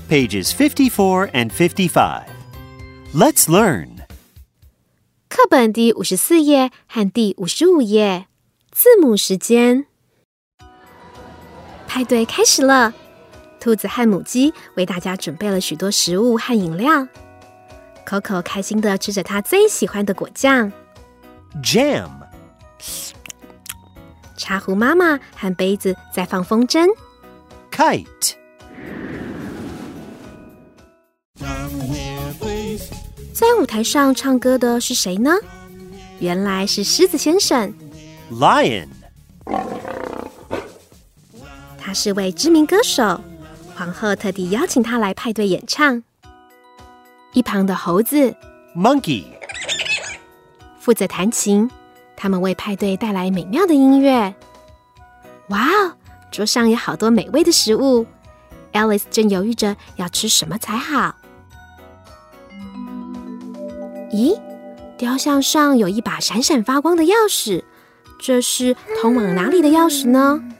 pages 54 and 55. Let's learn. 课本第54页和第55页，字母时间。派对开始了，兔子和母鸡为大家准备了许多食物和饮料。Coco 开心地吃着他最喜欢的果酱。 Jam. 茶壶妈妈和杯子在放风筝。 Kite. 在舞台上唱歌的是谁呢？原来是狮子先生。 Lion. 他是位知名歌手，皇后特地邀请他来派对演唱。一旁的猴子 Monkey. 负责弹琴，他们为派对带来美妙的音乐。哇哦，桌上有好多美味的食物。Alice 正犹豫着要吃什么才好。咦，雕像上有一把闪闪发光的钥匙，这是通往哪里的钥匙呢？